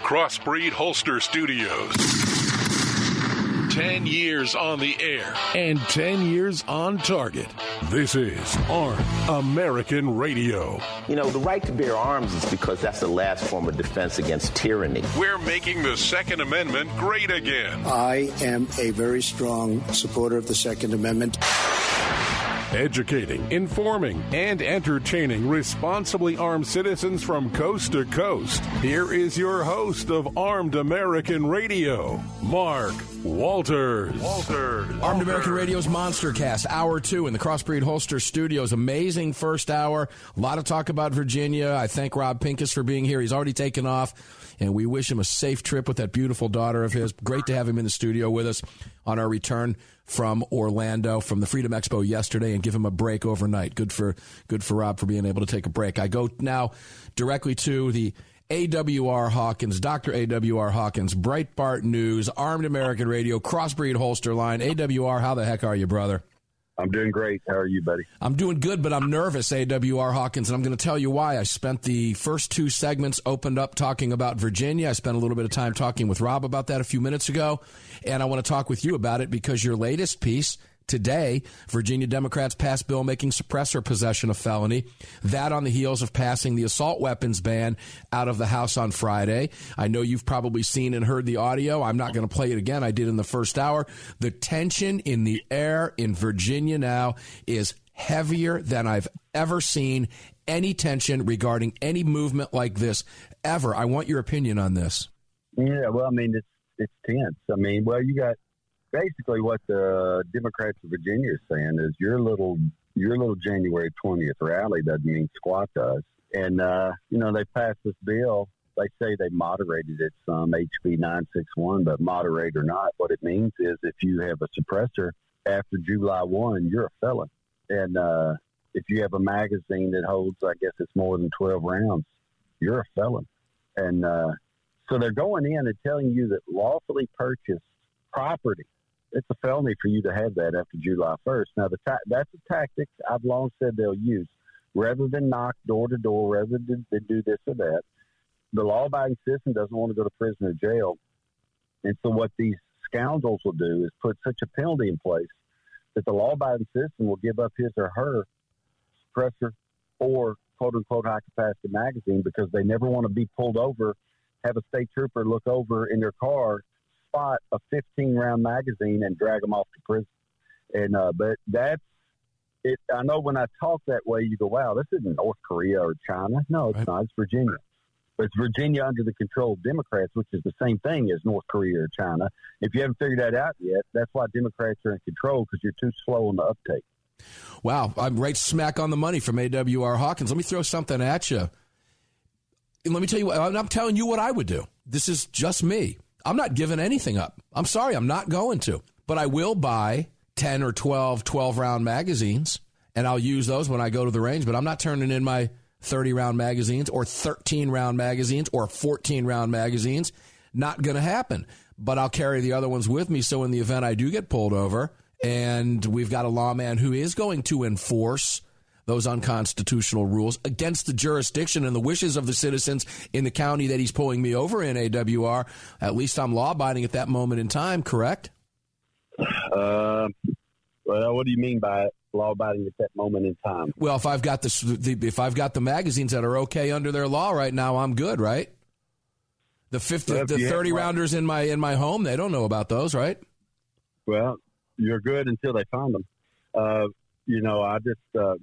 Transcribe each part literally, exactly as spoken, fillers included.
Crossbreed Holster Studios. Ten years on the air and ten years on target. This is Armed American Radio. You know, the right to bear arms is because that's the last form of defense against tyranny. We're making the Second Amendment great again. I am a very strong supporter of the Second Amendment. Educating, informing, and entertaining responsibly armed citizens from coast to coast. Here is your host of Armed American Radio, Mark Walters. Walters. Armed American Radio's Monster Cast, hour two in the Crossbreed Holster Studios. Amazing first hour. A lot of talk about Virginia. I thank Rob Pincus for being here. He's already taken off, and we wish him a safe trip with that beautiful daughter of his. Great to have him in the studio with us on our return from Orlando, from the Freedom Expo yesterday, and give him a break overnight. Good for good for Rob for being able to take a break. I go now directly to the A W R Hawkins, Doctor A W R Hawkins, Breitbart News, Armed American Radio, Crossbreed Holster Line. A W R, how the heck are you, brother? I'm doing great. How are you, buddy? I'm doing good, but I'm nervous, A W R Hawkins, and I'm going to tell you why. I spent the first two segments opened up talking about Virginia. I spent a little bit of time talking with Rob about that a few minutes ago, and I want to talk with you about it because your latest piece today, Virginia Democrats passed bill making suppressor possession a felony. That on the heels of passing the assault weapons ban out of the House on Friday. I know you've probably seen and heard the audio. I'm not going to play it again. I did in the first hour. The tension in the air in Virginia now is heavier than I've ever seen any tension regarding any movement like this ever. I want your opinion on this. Yeah, well, I mean, it's it's tense. I mean, well, you got basically what the Democrats of Virginia are saying is your little your little January twentieth rally doesn't mean squat to us. And, uh, you know, they passed this bill. They say they moderated it some, H B nine sixty-one, but moderate or not, what it means is if you have a suppressor after July first, you're a felon. And uh, if you have a magazine that holds, I guess it's more than twelve rounds, you're a felon. And uh, so they're going in and telling you that lawfully purchased property, it's a felony for you to have that after July first. Now, the ta- that's a tactic I've long said they'll use. Rather than knock door to door, rather than, than do this or that, the law-abiding citizen doesn't want to go to prison or jail. And so what these scoundrels will do is put such a penalty in place that the law-abiding citizen will give up his or her suppressor or quote-unquote high-capacity magazine because they never want to be pulled over, have a state trooper look over in their car, spot a fifteen round magazine and drag them off to prison. And, uh, but that's it. I know when I talk that way, you go, wow, this isn't North Korea or China. No, it's right. not. It's Virginia. But it's Virginia under the control of Democrats, which is the same thing as North Korea or China. If you haven't figured that out yet, that's why Democrats are in control, because you're too slow on the uptake. Wow. I'm right smack on the money from A W R Hawkins. Let me throw something at you. And let me tell you what, I'm telling you what I would do. This is just me. I'm not giving anything up. I'm sorry, I'm not going to. But I will buy ten or twelve twelve-round magazines, and I'll use those when I go to the range. But I'm not turning in my thirty-round magazines or thirteen-round magazines or fourteen-round magazines. Not going to happen. But I'll carry the other ones with me, so in the event I do get pulled over, and we've got a lawman who is going to enforce those unconstitutional rules against the jurisdiction and the wishes of the citizens in the county that he's pulling me over in, A W R, at least I'm law-abiding at that moment in time, correct? Uh, well, what do you mean by law-abiding at that moment in time? Well, if I've got the, the if I've got the magazines that are okay under their law right now, I'm good, right? The fifty, well, the thirty-rounders in my in my home, they don't know about those, right? Well, you're good until they find them. Uh, you know, I just... Uh,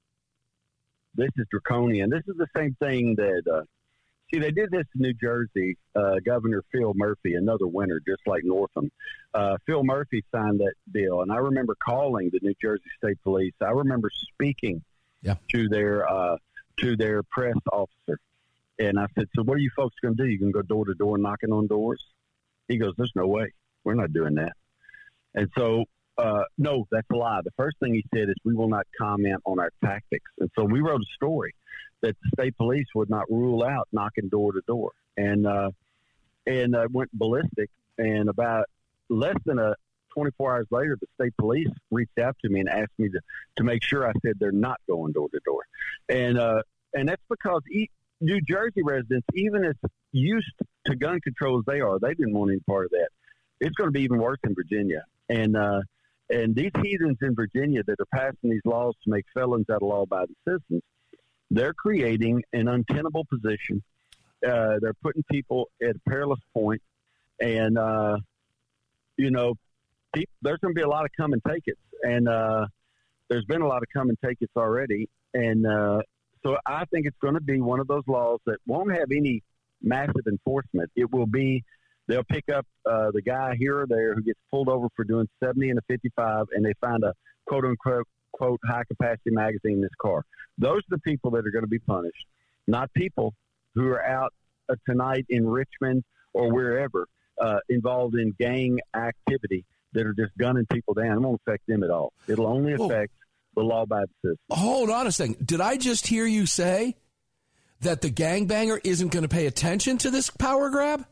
This is draconian. This is the same thing that, uh, see, they did this in New Jersey. Uh, Governor Phil Murphy, another winner, just like Northam. Uh, Phil Murphy signed that bill, and I remember calling the New Jersey State Police. I remember speaking yeah. to their uh, to their press officer, and I said, "So what are you folks going to do? You can go door to door knocking on doors?" He goes, "There's no way. We're not doing that." And so. Uh, no, that's a lie. The first thing he said is we will not comment on our tactics. And so we wrote a story that the state police would not rule out knocking door to door. And uh, and uh, went ballistic. And about less than a twenty-four hours later, the state police reached out to me and asked me to, to make sure I said they're not going door to door. And uh, and that's because he, New Jersey residents, even as used to gun control as they are, they didn't want any part of that. It's going to be even worse in Virginia. And uh, and these heathens in Virginia that are passing these laws to make felons out of law-abiding citizens, they're creating an untenable position. Uh, they're putting people at a perilous point. And, uh, you know, people, there's going to be a lot of come and take it. And uh, there's been a lot of come and take it already. And uh, so I think it's going to be one of those laws that won't have any massive enforcement. It will be, they'll pick up uh, the guy here or there who gets pulled over for doing seventy and a fifty-five, and they find a quote-unquote quote high-capacity magazine in this car. Those are the people that are going to be punished, not people who are out uh, tonight in Richmond or wherever uh, involved in gang activity that are just gunning people down. It won't affect them at all. It'll only affect Whoa. the law-abiding citizens. Hold on a second. Did I just hear you say that the gangbanger isn't going to pay attention to this power grab?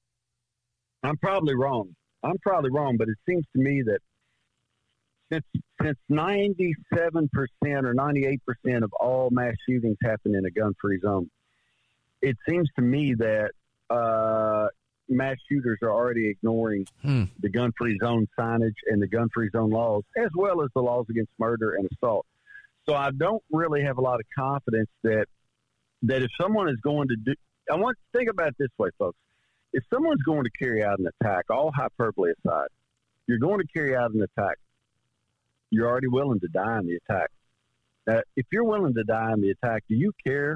I'm probably wrong. I'm probably wrong, but it seems to me that since since ninety-seven percent or ninety-eight percent of all mass shootings happen in a gun-free zone, it seems to me that uh, mass shooters are already ignoring hmm. the gun-free zone signage and the gun-free zone laws, as well as the laws against murder and assault. So I don't really have a lot of confidence that that if someone is going to do – I want to think about it this way, folks. If someone's going to carry out an attack, all hyperbole aside, you're going to carry out an attack, you're already willing to die in the attack. Uh, if you're willing to die in the attack, do you care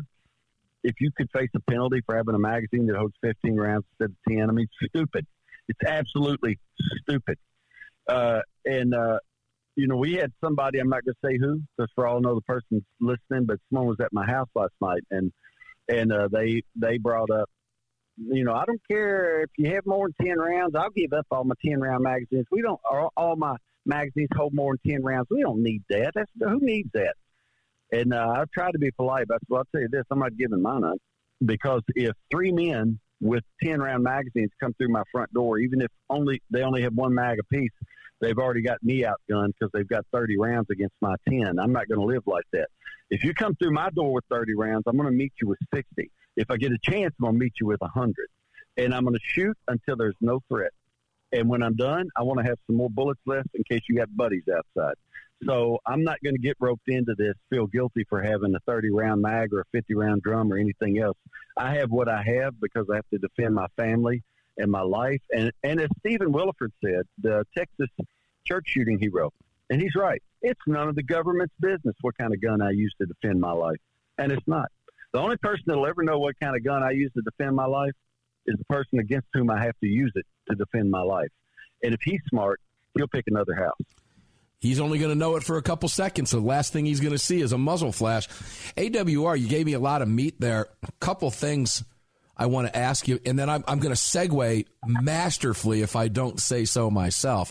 if you could face a penalty for having a magazine that holds fifteen rounds instead of ten? I mean, it's stupid. It's absolutely stupid. Uh, and, uh, you know, we had somebody, I'm not going to say who, because for all I know the person's listening, but someone was at my house last night, and and uh, they they brought up, you know, I don't care if you have more than ten rounds. I'll give up all my ten-round magazines. We don't, all, all my magazines hold more than ten rounds. We don't need that. That's, who needs that? And uh, I've tried to be polite, but I'll tell you this, I'm not giving mine up. Because if three men with ten-round magazines come through my front door, even if only they only have one mag apiece, they've already got me outgunned because they've got thirty rounds against my ten. I'm not going to live like that. If you come through my door with thirty rounds, I'm going to meet you with sixty. If I get a chance, I'm going to meet you with one hundred. And I'm going to shoot until there's no threat. And when I'm done, I want to have some more bullets left in case you got buddies outside. So I'm not going to get roped into this, feel guilty for having a thirty-round mag or a fifty-round drum or anything else. I have what I have because I have to defend my family and my life. And, and as Stephen Williford said, the Texas church shooting hero, and he's right, it's none of the government's business what kind of gun I use to defend my life. And it's not. The only person that will ever know what kind of gun I use to defend my life is the person against whom I have to use it to defend my life. And if he's smart, he'll pick another house. He's only going to know it for a couple seconds. So the last thing he's going to see is a muzzle flash. A W R, you gave me a lot of meat there. A couple things I want to ask you, and then I'm, I'm going to segue masterfully, if I don't say so myself,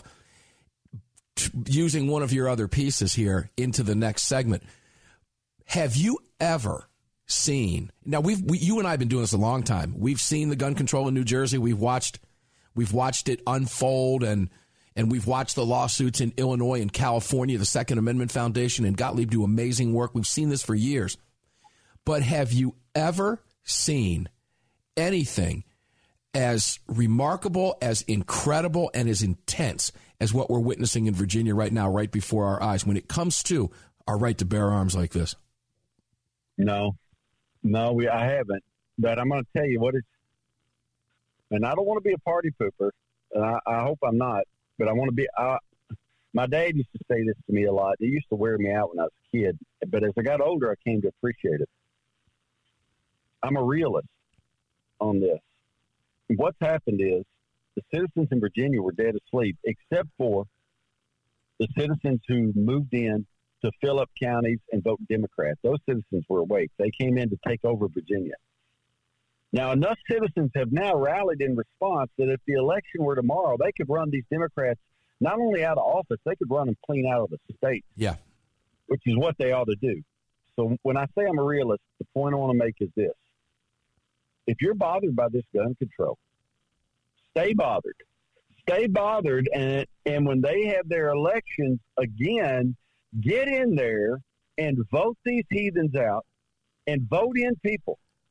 t- using one of your other pieces here into the next segment. Have you ever seen, now we've we, you and I have been doing this a long time. We've seen the gun control in New Jersey. We've watched we've watched it unfold, and and we've watched the lawsuits in Illinois and California. The Second Amendment Foundation and Gottlieb do amazing work. We've seen this for years. But have you ever seen anything as remarkable, as incredible, and as intense as what we're witnessing in Virginia right now, right before our eyes, when it comes to our right to bear arms like this? No. No, we, I haven't. But I'm going to tell you what it's, and I don't want to be a party pooper, and I, I hope I'm not, but I want to be, I, my dad used to say this to me a lot. It used to wear me out when I was a kid, but as I got older, I came to appreciate it. I'm a realist on this. What's happened is the citizens in Virginia were dead asleep, except for the citizens who moved in to fill up counties and vote Democrat. Those citizens were awake. They came in to take over Virginia. Now, enough citizens have now rallied in response that if the election were tomorrow, they could run these Democrats not only out of office, they could run them clean out of the state. Yeah. Which is what they ought to do. So when I say I'm a realist, the point I want to make is this. If you're bothered by this gun control, stay bothered. Stay bothered, and and when they have their elections again, get in there and vote these heathens out and vote in people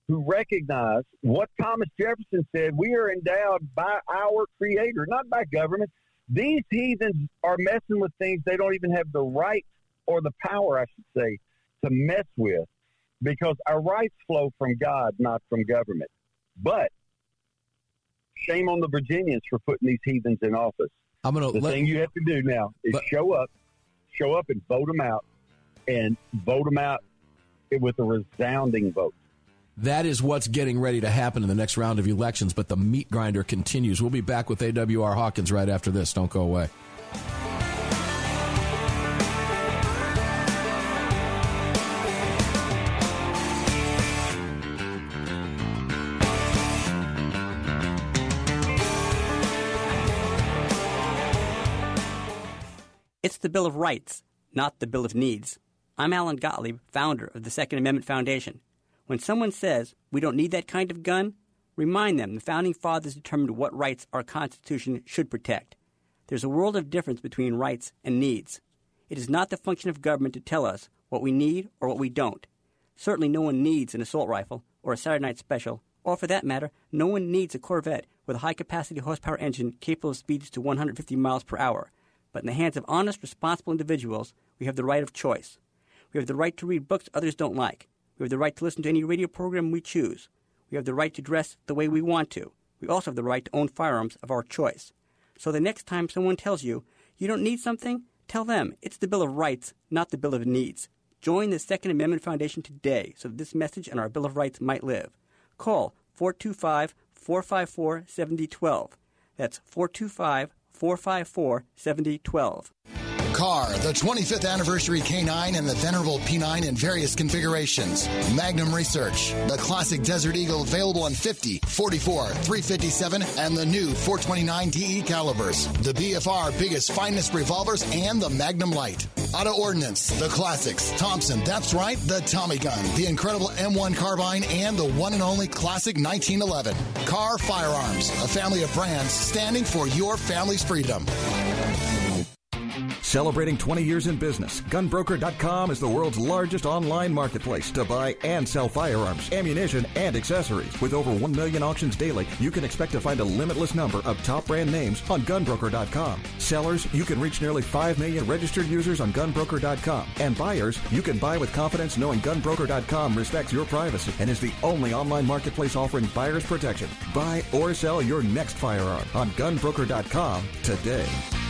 who recognize what Thomas Jefferson said: we are endowed by our Creator, not by government. These heathens are messing with things they don't even have the right or the power, I should say, to mess with, because our rights flow from God, not from government. But shame on the Virginians for putting these heathens in office. I'm gonna the let, thing you have to do now is but, show up, show up and vote them out, and vote them out with a resounding vote. That is what's getting ready to happen in the next round of elections, but the meat grinder continues. We'll be back with A W R Hawkins right after this. Don't go away. It's the Bill of Rights, not the Bill of Needs. I'm Alan Gottlieb, founder of the Second Amendment Foundation. When someone says we don't need that kind of gun, remind them the Founding Fathers determined what rights our Constitution should protect. There's a world of difference between rights and needs. It is not the function of government to tell us what we need or what we don't. Certainly no one needs an assault rifle or a Saturday Night Special, or for that matter, no one needs a Corvette with a high-capacity horsepower engine capable of speeds to one hundred fifty miles per hour. But in the hands of honest, responsible individuals, we have the right of choice. We have the right to read books others don't like. We have the right to listen to any radio program we choose. We have the right to dress the way we want to. We also have the right to own firearms of our choice. So the next time someone tells you you don't need something, tell them it's the Bill of Rights, not the Bill of Needs. Join the Second Amendment Foundation today so that this message and our Bill of Rights might live. Call four two five, four five four, seven zero one two. That's four two five, four five four, seven zero one two. Car, the twenty-fifth anniversary K nine and the venerable P nine in various configurations. Magnum Research, the classic Desert Eagle available on fifty, forty-four, three fifty-seven, and the new four twenty-nine D E calibers. The B F R biggest, finest revolvers, and the Magnum Light. Auto Ordnance, the classics. Thompson, that's right, the Tommy gun, the incredible M one carbine, and the one and only classic nineteen eleven. Car Firearms, a family of brands standing for your family's freedom. Celebrating twenty years in business, gun broker dot com is the world's largest online marketplace to buy and sell firearms, ammunition, and accessories. With over one million auctions daily, you can expect to find a limitless number of top brand names on gun broker dot com. Sellers, you can reach nearly five million registered users on gun broker dot com. And buyers, you can buy with confidence knowing gun broker dot com respects your privacy and is the only online marketplace offering buyers protection. Buy or sell your next firearm on gun broker dot com today.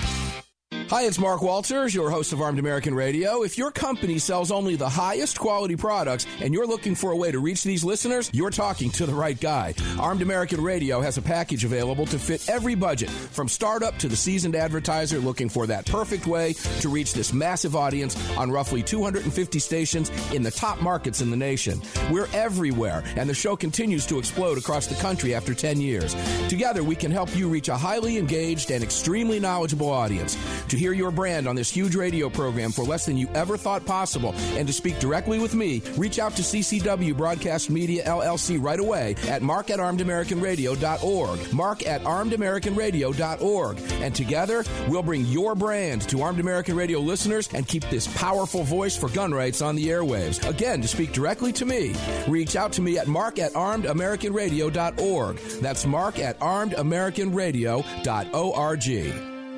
Hi, it's Mark Walters, your host of Armed American Radio. If your company sells only the highest quality products and you're looking for a way to reach these listeners, you're talking to the right guy. Armed American Radio has a package available to fit every budget, from startup to the seasoned advertiser looking for that perfect way to reach this massive audience on roughly two hundred fifty stations in the top markets in the nation. We're everywhere, and the show continues to explode across the country after ten years. Together, we can help you reach a highly engaged and extremely knowledgeable audience. To hear your brand on this huge radio program for less than you ever thought possible and to speak directly with me, reach out to C C W Broadcast Media, L L C right away at mark at armed american radio dot org. mark at armed american radio dot org. And together, we'll bring your brand to Armed American Radio listeners and keep this powerful voice for gun rights on the airwaves. Again, to speak directly to me, reach out to me at mark at armed american radio dot org. That's mark at armed american radio dot org.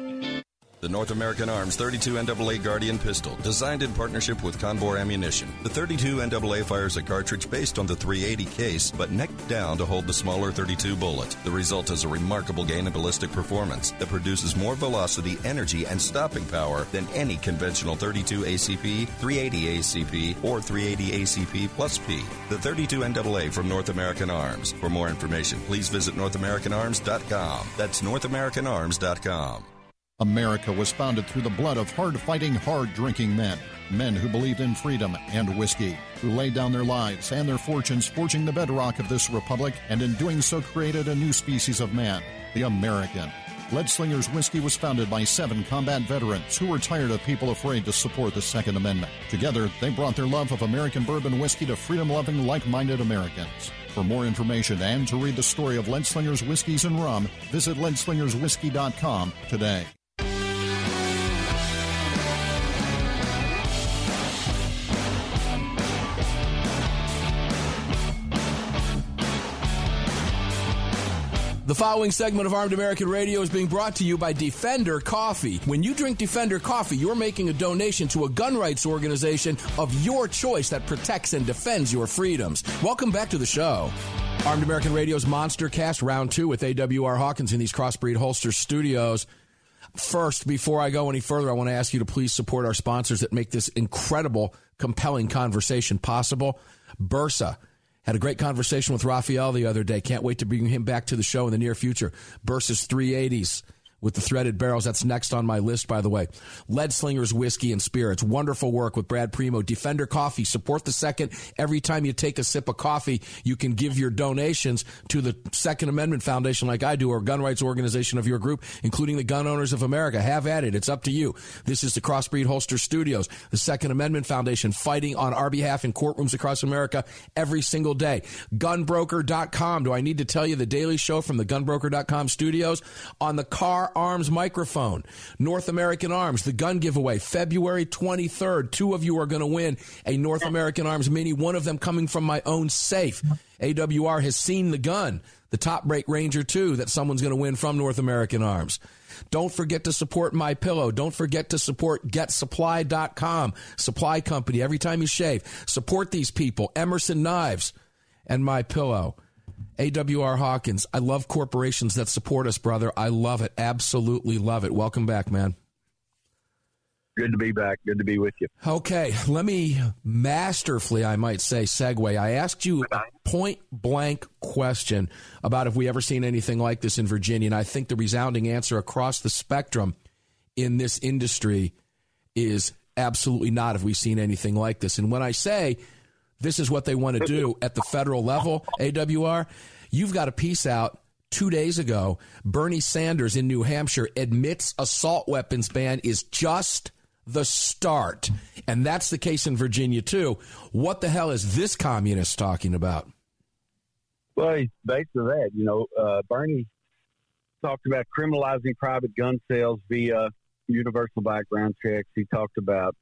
The North American Arms thirty-two N double A Guardian pistol, designed in partnership with Conbor Ammunition. The thirty-two N double A fires a cartridge based on the three eighty case, but neck down to hold the smaller thirty-two bullet. The result is a remarkable gain in ballistic performance that produces more velocity, energy, and stopping power than any conventional thirty-two A C P, three eighty A C P, or three eighty A C P plus P. The thirty-two N double A from North American Arms. For more information, please visit north american arms dot com. That's north american arms dot com. America was founded through the blood of hard-fighting, hard-drinking men. Men who believed in freedom and whiskey, who laid down their lives and their fortunes forging the bedrock of this republic, and in doing so created a new species of man, the American. Leadslingers Whiskey was founded by seven combat veterans who were tired of people afraid to support the Second Amendment. Together, they brought their love of American bourbon whiskey to freedom-loving, like-minded Americans. For more information and to read the story of Leadslingers Whiskeys and Rum, visit lead slingers whiskey dot com today. The following segment of Armed American Radio is being brought to you by Defender Coffee. When you drink Defender Coffee, you're making a donation to a gun rights organization of your choice that protects and defends your freedoms. Welcome back to the show. Armed American Radio's Monster Cast, round two with A W R Hawkins in these Crossbreed Holster studios. First, before I go any further, I want to ask you to please support our sponsors that make this incredible, compelling conversation possible. Bursa. Had a great conversation with Raphael the other day. Can't wait to bring him back to the show in the near future. Bursa's three eighties with the threaded barrels. That's next on my list, by the way. Lead Slingers Whiskey and Spirits. Wonderful work with Brad Primo. Defender Coffee. Support the Second. Every time you take a sip of coffee, you can give your donations to the Second Amendment Foundation like I do, or gun rights organization of your group, including the Gun Owners of America. Have at it. It's up to you. This is the Crossbreed Holster Studios, the Second Amendment Foundation, fighting on our behalf in courtrooms across America every single day. gun broker dot com. Do I need to tell you the daily show from the gun broker dot com studios? On the car Arms microphone. North American Arms, the gun giveaway, February twenty-third. Two of you are going to win a North American Arms Mini, one of them coming from my own safe. A W R has seen the gun, the Top Break Ranger two, that someone's going to win from North American Arms. Don't forget to support MyPillow. Don't forget to support get supply dot com, supply company. Every time you shave, support these people. Emerson Knives and MyPillow. A W R Hawkins, I love corporations that support us, brother. I love it. Absolutely love it. Welcome back, man. Good to be back. Good to be with you. Okay, let me masterfully, I might say, segue. I asked you a point-blank question about if we ever seen anything like this in Virginia, and I think the resounding answer across the spectrum in this industry is absolutely not have we seen anything like this. And when I say this is what they want to do at the federal level, A W R, you've got a piece out two days ago. Bernie Sanders in New Hampshire admits assault weapons ban is just the start. And that's the case in Virginia, too. What the hell is this communist talking about? Well, he's basically that. You know, uh, Bernie talked about criminalizing private gun sales via universal background checks. He talked about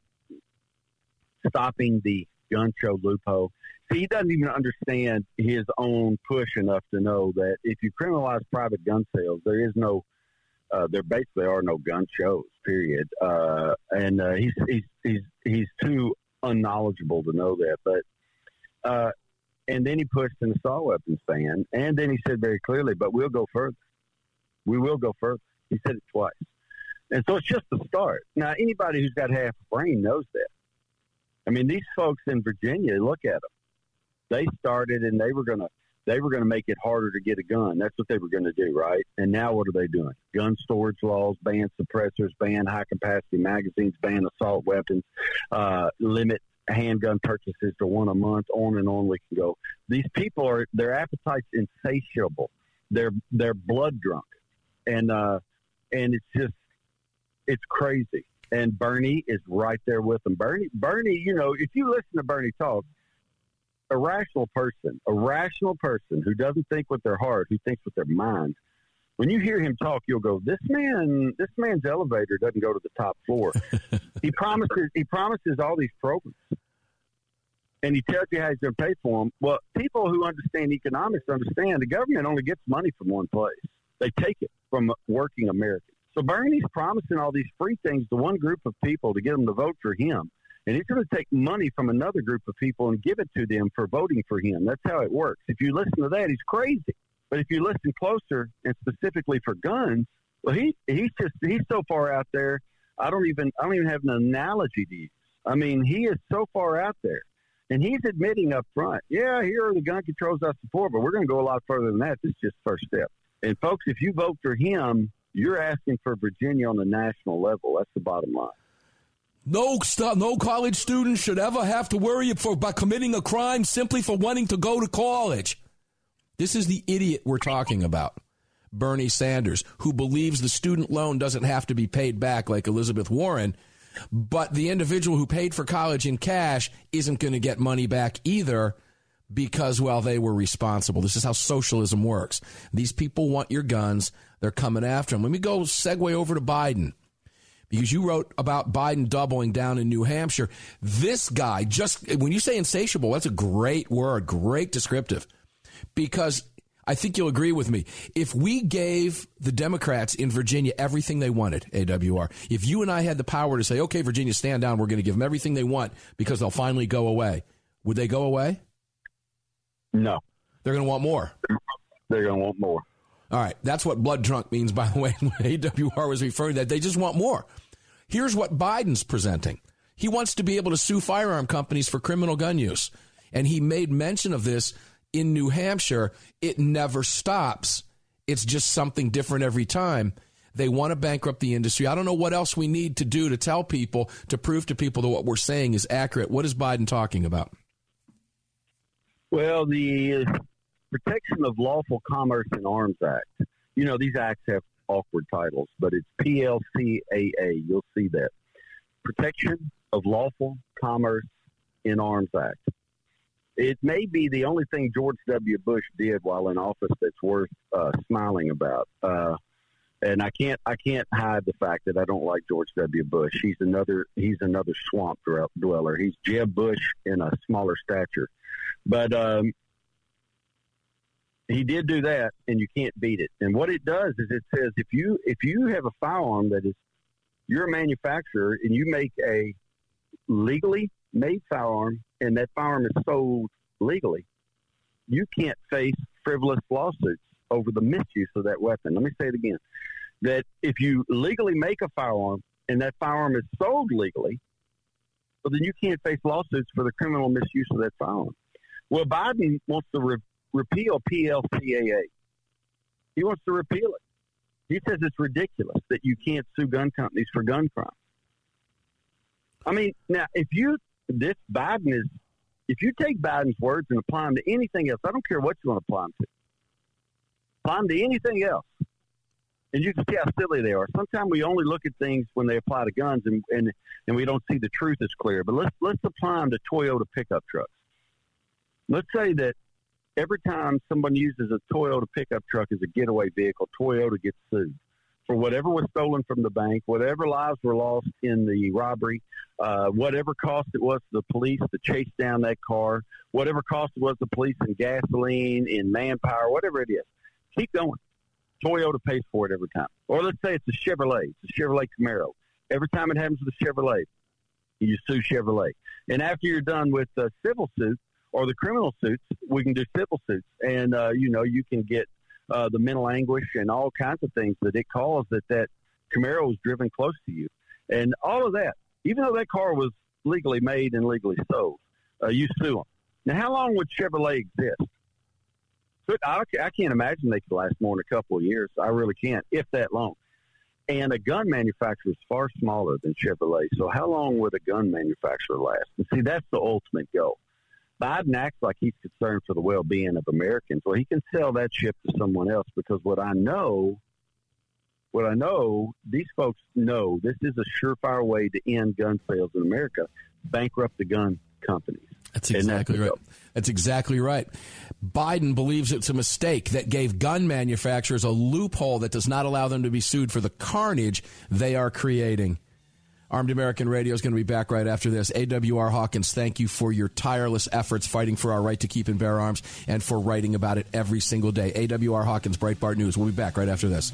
stopping the gun show loophole. See, he doesn't even understand his own push enough to know that if you criminalize private gun sales, there is no, uh, there basically are no gun shows, period. Uh, and uh, he's, he's he's he's too unknowledgeable to know that. But uh, and then he pushed an assault weapons ban, and then he said very clearly, "But we'll go further. We will go further." He said it twice, and so it's just the start. Now, anybody who's got half a brain knows that. I mean, these folks in Virginia, look at them. They started and they were going to they were going to make it harder to get a gun. That's what they were going to do, right? And now what are they doing? Gun storage laws, ban suppressors, ban high-capacity magazines, ban assault weapons, uh, limit handgun purchases to one a month, on and on we can go. These people, are their appetite's insatiable. They're, they're blood drunk. And, uh, and it's just, it's crazy. And Bernie is right there with them. Bernie, Bernie, you know, if you listen to Bernie talk, a rational person, a rational person who doesn't think with their heart, who thinks with their mind, when you hear him talk, you'll go, this man, this man's elevator doesn't go to the top floor. he promises, he promises all these programs. And he tells you how he's going to pay for them. Well, people who understand economics understand the government only gets money from one place. They take it from working Americans. So Bernie's promising all these free things to one group of people to get them to vote for him. And he's going to take money from another group of people and give it to them for voting for him. That's how it works. If you listen to that, he's crazy. But if you listen closer, and specifically for guns, well, he he's just he's so far out there. I don't even I don't even have an analogy to use. I mean, he is so far out there, and he's admitting up front, yeah, here are the gun controls I support, but we're going to go a lot further than that. This is just the first step. And folks, if you vote for him, you're asking for Virginia on the national level. That's the bottom line. No, no college student should ever have to worry for about committing a crime simply for wanting to go to college. This is the idiot we're talking about, Bernie Sanders, who believes the student loan doesn't have to be paid back like Elizabeth Warren, but the individual who paid for college in cash isn't going to get money back either because, well, they were responsible. This is how socialism works. These people want your guns. They're coming after them. Let me go segue over to Biden, because you wrote about Biden doubling down in New Hampshire. This guy, just when you say insatiable, that's a great word, great descriptive, because I think you'll agree with me. If we gave the Democrats in Virginia everything they wanted, A W R, if you and I had the power to say, okay, Virginia, stand down, we're going to give them everything they want because they'll finally go away, would they go away? No. They're going to want more. They're going to want more. All right. That's what blood drunk means, by the way, when A W R was referring to that. They just want more. Here's what Biden's presenting. He wants to be able to sue firearm companies for criminal gun use. And he made mention of this in New Hampshire. It never stops. It's just something different every time. They want to bankrupt the industry. I don't know what else we need to do to tell people, to prove to people that what we're saying is accurate. What is Biden talking about? Well, the Protection of Lawful Commerce in Arms Act. You know, these acts have awkward titles, but it's P L C A A. You'll see that. Protection of Lawful Commerce in Arms Act. It may be the only thing George W. Bush did while in office that's worth uh, smiling about. Uh, and I can't I can't hide the fact that I don't like George W. Bush. He's another he's another swamp dweller. He's Jeb Bush in a smaller stature. But um, he did do that, and you can't beat it. And what it does is it says if you if you have a firearm that is you're a manufacturer and you make a legally made firearm and that firearm is sold legally, you can't face frivolous lawsuits over the misuse of that weapon. Let me say it again. That if you legally make a firearm and that firearm is sold legally, well, then you can't face lawsuits for the criminal misuse of that firearm. Well, Biden wants to re- repeal P L C A A. He wants to repeal it. He says it's ridiculous that you can't sue gun companies for gun crime. I mean, now, if you, this Biden is, if you take Biden's words and apply them to anything else, I don't care what you want to apply them to. Apply them to anything else. And you can see how silly they are. Sometimes we only look at things when they apply to guns and, and, and we don't see the truth as clear. But let's, let's apply them to Toyota pickup trucks. Let's say that every time someone uses a Toyota pickup truck as a getaway vehicle, Toyota gets sued for whatever was stolen from the bank, whatever lives were lost in the robbery, uh, whatever cost it was to the police to chase down that car, whatever cost it was to the police in gasoline, in manpower, whatever it is. Keep going. Toyota pays for it every time. Or let's say it's a Chevrolet. It's a Chevrolet Camaro. Every time it happens with a Chevrolet, you sue Chevrolet. And after you're done with the civil suits or the criminal suits, we can do civil suits. And, uh, you know, you can get uh, the mental anguish and all kinds of things that it caused that that Camaro was driven close to you. And all of that, even though that car was legally made and legally sold, uh, you sue them. Now, how long would Chevrolet exist? I, I can't imagine they could last more than a couple of years. I really can't, if that long. And a gun manufacturer is far smaller than Chevrolet. So how long would a gun manufacturer last? And see, that's the ultimate goal. Biden acts like he's concerned for the well-being of Americans. Well, he can sell that ship to someone else because what I know, what I know, these folks know this is a surefire way to end gun sales in America, bankrupt the gun companies. That's exactly right. That's exactly right. Biden believes it's a mistake that gave gun manufacturers a loophole that does not allow them to be sued for the carnage they are creating. Armed American Radio is going to be back right after this. A W R Hawkins, thank you for your tireless efforts fighting for our right to keep and bear arms and for writing about it every single day. A W R Hawkins, Breitbart News. We'll be back right after this.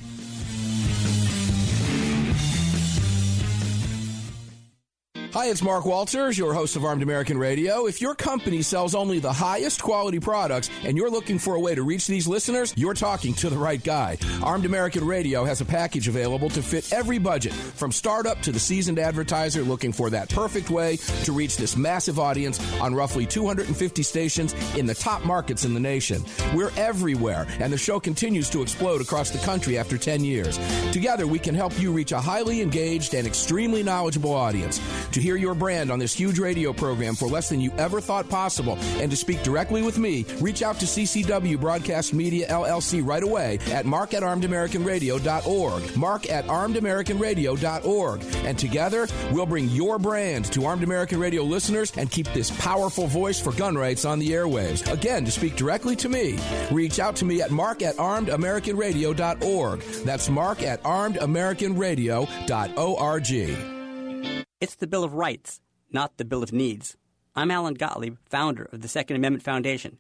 Hi, it's Mark Walters, your host of Armed American Radio. If your company sells only the highest quality products and you're looking for a way to reach these listeners, you're talking to the right guy. Armed American Radio has a package available to fit every budget, from startup to the seasoned advertiser looking for that perfect way to reach this massive audience on roughly two hundred fifty stations in the top markets in the nation. We're everywhere, and the show continues to explode across the country after ten years. Together, we can help you reach a highly engaged and extremely knowledgeable audience. To hear your brand on this huge radio program for less than you ever thought possible and to speak directly with me, reach out to C C W Broadcast Media, L L C right away at mark at armed american radio dot org. Mark at armed american radio dot org. And together, we'll bring your brand to Armed American Radio listeners and keep this powerful voice for gun rights on the airwaves. Again, to speak directly to me, reach out to me at mark at armed american radio dot org. That's mark at armed american radio dot org. It's the Bill of Rights, not the Bill of Needs. I'm Alan Gottlieb, founder of the Second Amendment Foundation.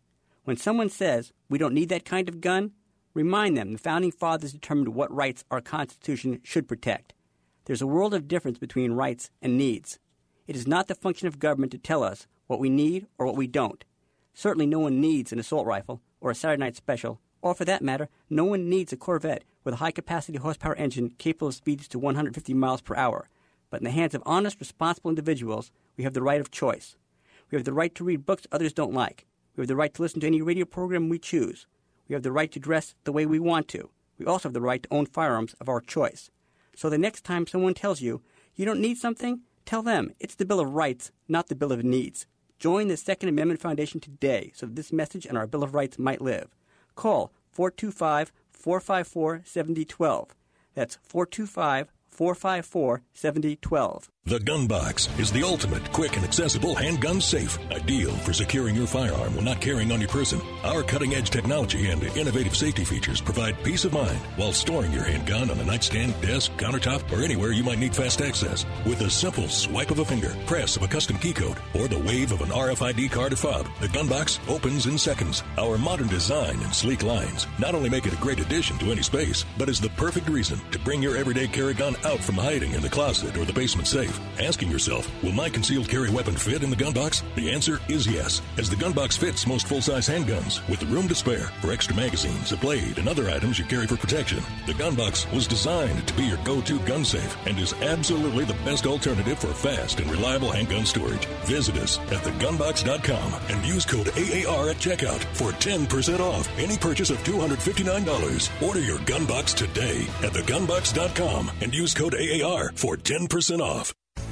When someone says, we don't need that kind of gun, remind them the Founding Fathers determined what rights our Constitution should protect. There's a world of difference between rights and needs. It is not the function of government to tell us what we need or what we don't. Certainly no one needs an assault rifle or a Saturday Night Special, or for that matter, no one needs a Corvette with a high-capacity horsepower engine capable of speeds to one hundred fifty miles per hour. But in the hands of honest, responsible individuals, we have the right of choice. We have the right to read books others don't like. We have the right to listen to any radio program we choose. We have the right to dress the way we want to. We also have the right to own firearms of our choice. So the next time someone tells you, you don't need something, tell them it's the Bill of Rights, not the Bill of Needs. Join the Second Amendment Foundation today so that this message and our Bill of Rights might live. Call four two five, four five four, seven zero one two. That's four two five, four five four, seven zero one two. The Gun Box is the ultimate, quick, and accessible handgun safe. Ideal for securing your firearm when not carrying on your person. Our cutting-edge technology and innovative safety features provide peace of mind while storing your handgun on a nightstand, desk, countertop, or anywhere you might need fast access. With a simple swipe of a finger, press of a custom key code, or the wave of an R F I D card or fob, the Gun Box opens in seconds. Our modern design and sleek lines not only make it a great addition to any space, but is the perfect reason to bring your everyday carry gun out from hiding in the closet or the basement safe. Asking yourself, will my concealed carry weapon fit in the gun box? The answer is yes, as the gun box fits most full-size handguns with the room to spare for extra magazines, a blade, and other items you carry for protection. The gun box was designed to be your go-to gun safe and is absolutely the best alternative for fast and reliable handgun storage. Visit us at the gun box dot com and use code A A R at checkout for ten percent off any purchase of two hundred fifty-nine dollars. Order your gun box today at the gun box dot com and use code A A R for ten percent off.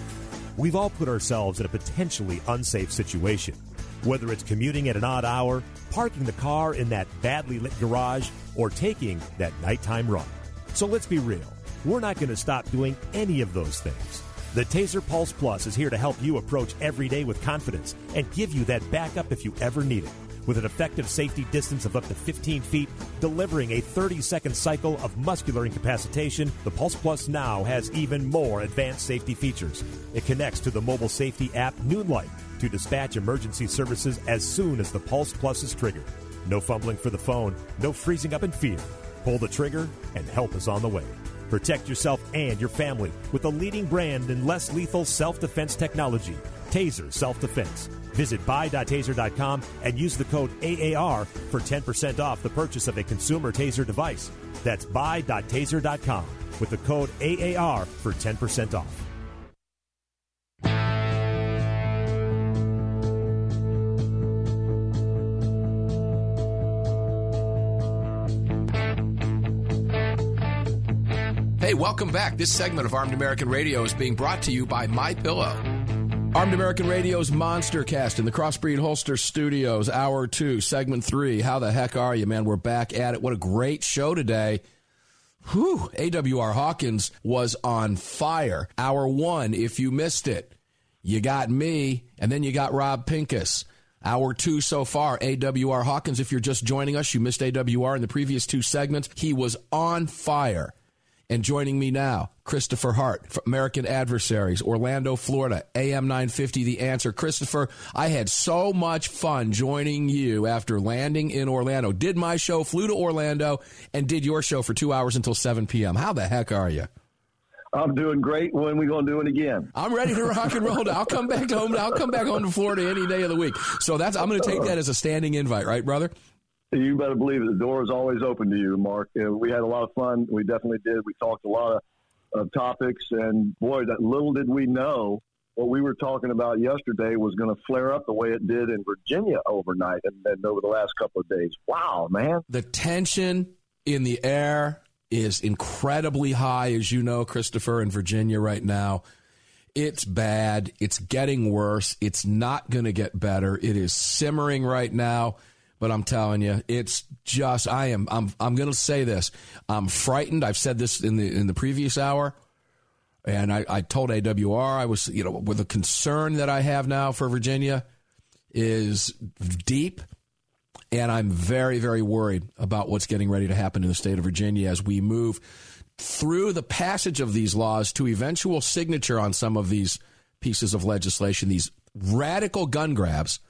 We've all put ourselves in a potentially unsafe situation, whether it's commuting at an odd hour, parking the car in that badly lit garage, or taking that nighttime run. So let's be real. We're not going to stop doing any of those things. The Taser Pulse Plus is here to help you approach every day with confidence and give you that backup if you ever need it. With an effective safety distance of up to fifteen feet, delivering a thirty-second cycle of muscular incapacitation, the Pulse Plus now has even more advanced safety features. It connects to the mobile safety app Noonlight to dispatch emergency services as soon as the Pulse Plus is triggered. No fumbling for the phone, no freezing up in fear. Pull the trigger and help is on the way. Protect yourself and your family with a leading brand in less lethal self-defense technology, Taser Self-Defense. Visit buy dot taser dot com and use the code A A R for ten percent off the purchase of a consumer Taser device. That's buy dot taser dot com with the code A A R for ten percent off. Hey, welcome back. This segment of Armed American Radio is being brought to you by MyPillow. Armed American Radio's Monster Cast in the Crossbreed Holster Studios, Hour two, Segment three. How the heck are you, man? We're back at it. What a great show today. Whew. A W R Hawkins was on fire. Hour one, if you missed it, you got me, and then you got Rob Pincus. Hour two so far, A W R Hawkins. If you're just joining us, you missed A W R in the previous two segments. He was on fire. And joining me now, Christopher Hart from American Adversaries, Orlando, Florida, A M nine fifty, The Answer. Christopher, I had so much fun joining you after landing in Orlando. Did my show, flew to Orlando, and did your show for two hours until seven p.m. How the heck are you? I'm doing great. When are we going to do it again? I'm ready to rock and roll. I'll come back to home. I'll come back home to Florida any day of the week. So that's I'm going to take that as a standing invite, right, brother? You better believe it. The door is always open to you, Mark. You know, we had a lot of fun. We definitely did. We talked a lot of, of topics, and boy, that little did we know what we were talking about yesterday was going to flare up the way it did in Virginia overnight and then over the last couple of days. Wow, man. The tension in the air is incredibly high, as you know, Christopher, in Virginia right now. It's bad. It's getting worse. It's not going to get better. It is simmering right now. But I'm telling you, it's just I am I'm I'm going to say this. I'm frightened. I've said this in the in the previous hour, and I, I told A W R I was you know with the concern that I have now for Virginia is deep, and I'm very very worried about what's getting ready to happen in the state of Virginia as we move through the passage of these laws to eventual signature on some of these pieces of legislation. These radical gun grabs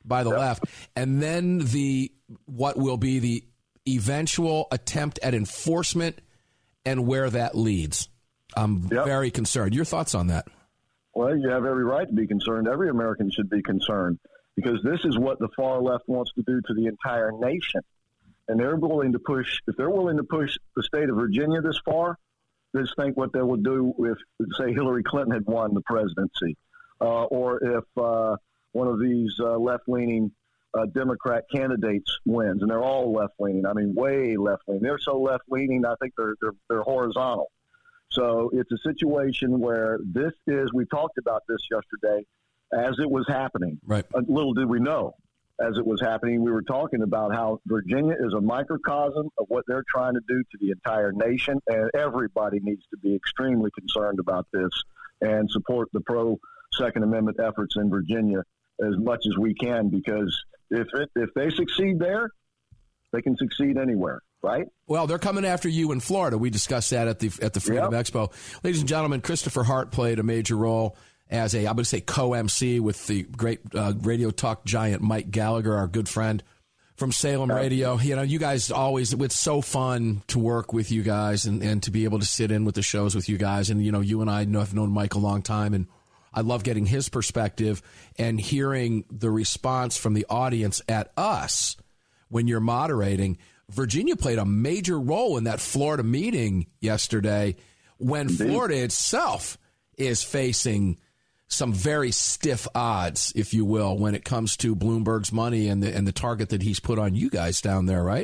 by the yep. left, and then the what will be the eventual attempt at enforcement and where that leads. I'm yep. very concerned. Your thoughts on that? Well, you have every right to be concerned. Every American should be concerned because this is what the far left wants to do to the entire nation. And they're willing to push, if they're willing to push the state of Virginia this far, just think what they would do if, say, Hillary Clinton had won the presidency, uh, or if uh, one of these uh, left-leaning uh, Democrat candidates wins, and they're all left-leaning. I mean, way left-leaning. They're so left-leaning, I think they're, they're they're horizontal. So it's a situation where this is, we talked about this yesterday, as it was happening. Right. Uh, little did we know, as it was happening, we were talking about how Virginia is a microcosm of what they're trying to do to the entire nation, and everybody needs to be extremely concerned about this and support the pro-Second Amendment efforts in Virginia as much as we can, because if it, if they succeed there, they can succeed anywhere. Right. Well, they're coming after you in Florida. We discussed that at the at the Freedom yep. Expo. Ladies and gentlemen, Christopher Hart played a major role as a, I'm going to say, co-M C with the great uh, radio talk giant Mike Gallagher, our good friend from Salem Radio. You know, you guys always, it's so fun to work with you guys and, and to be able to sit in with the shows with you guys. And, you know, you and I know, have known Mike a long time, and I love getting his perspective and hearing the response from the audience at us when you're moderating. Virginia played a major role in that Florida meeting yesterday when Indeed. Florida itself is facing some very stiff odds, if you will, when it comes to Bloomberg's money and the and the target that he's put on you guys down there, right?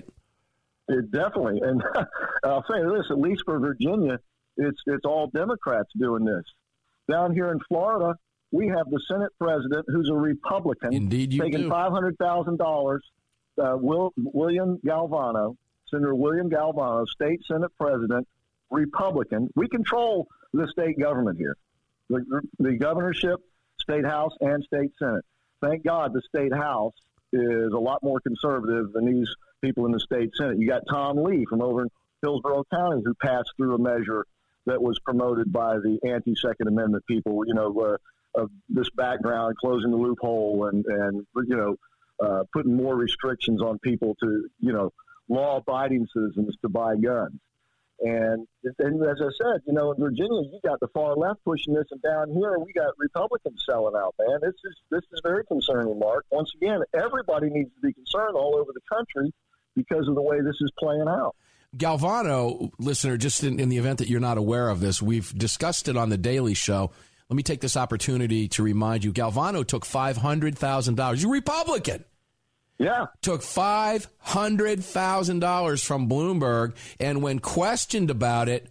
It definitely. And I'll say this, at least for Virginia, it's it's all Democrats doing this. Down here in Florida, we have the Senate president who's a Republican. Indeed you taking do. five hundred thousand dollars. Uh, Will, William Galvano, Senator William Galvano, state Senate president, Republican. We control the state government here, the, the governorship, state house, and state senate. Thank God the state house is a lot more conservative than these people in the state senate. You got Tom Lee from over in Hillsborough County who passed through a measure that was promoted by the anti-Second Amendment people, you know, uh, of this background, closing the loophole and, and you know, Uh, putting more restrictions on people to, you know, law-abiding citizens to buy guns. And, and as I said, you know, in Virginia, you got the far left pushing this, and down here we got Republicans selling out, man. This is this is very concerning, Mark. Once again, everybody needs to be concerned all over the country because of the way this is playing out. Galvano, listener, just in, in the event that you're not aware of this, we've discussed it on The Daily Show. Let me take this opportunity to remind you, Galvano took five hundred thousand dollars. You're Republican. Yeah. Took five hundred thousand dollars from Bloomberg, and when questioned about it,